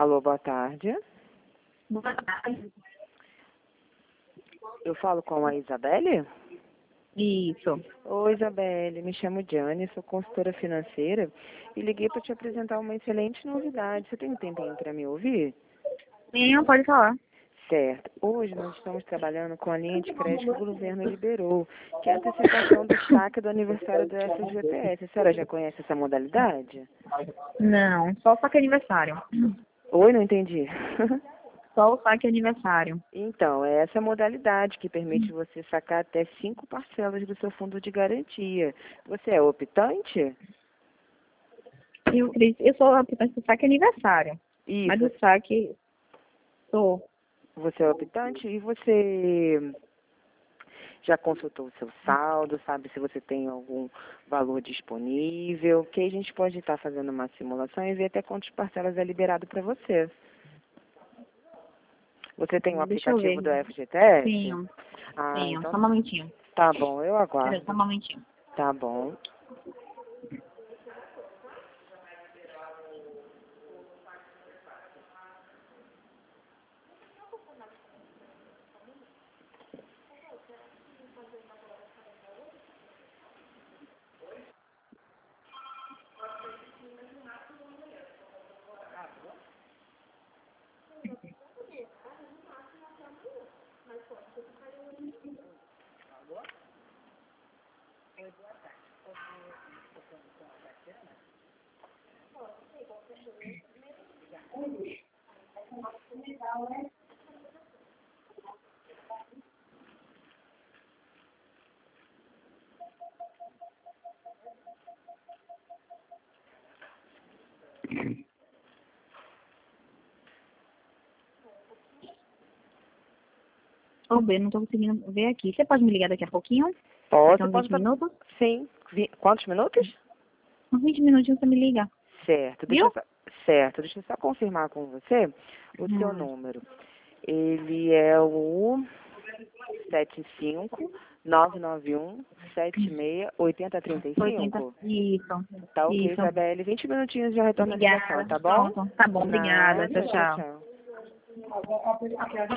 Alô, boa tarde. Boa tarde. Eu falo com a Isabelle? Isso. Oi, Isabelle. Me chamo Diane, sou consultora financeira e liguei para te apresentar uma excelente novidade. Você tem um tempinho para me ouvir? Sim, pode falar. Certo. Hoje nós estamos trabalhando com a linha de crédito que o governo liberou, que é a antecipação do saque do aniversário do FGTS. A senhora já conhece essa modalidade? Não, só o saque aniversário. Oi, não entendi. Só o saque aniversário. Então, é essa modalidade que permite você sacar até 5 parcelas do seu fundo de garantia. Você é optante? Eu sou a do saque aniversário. Mas Isso. do saque, sou. Você é optante e você já consultou o seu saldo, sabe se você tem algum valor disponível, que aí a gente pode estar fazendo uma simulação e ver até quantas parcelas é liberado para você. Você tem um Deixa eu aplicativo ver. do FGTS? Tenho, Ah, tenho. então Só um momentinho. tá bom, eu Peraí, só um aguardo. momentinho. Tá bom. Ô, B, não tô conseguindo ver aqui. Você pode me ligar daqui a pouquinho? Pode, Daqui a uns pode. 20 minutos? Sim. Quantos minutos? Uns 20 minutinhos você me liga. Certo. Viu? Deixa eu só confirmar com você o seu Hum. número. Ele é o 75991768035. Isso. Tá ok, Isso. Isabelle. 20 minutinhos já retorna a ligação, Obrigada. tá bom? Pronto. Tá bom, obrigada. Nada. Tchau, Tchau, tchau. tchau.